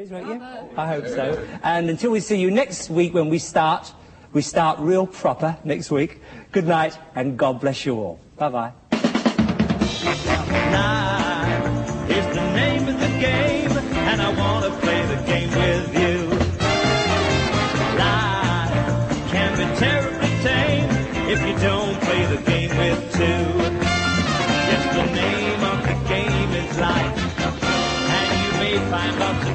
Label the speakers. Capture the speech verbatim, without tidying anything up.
Speaker 1: boys, won't you? I hope so. And until we see you next week when we start, we start real proper next week. Good night, and God bless you all. Bye-bye.
Speaker 2: Life is the name of the game, and I want to play the game with you. Life can be terribly tame if you don't play the game with two. Yes, the name of the game is life, and you may find lots of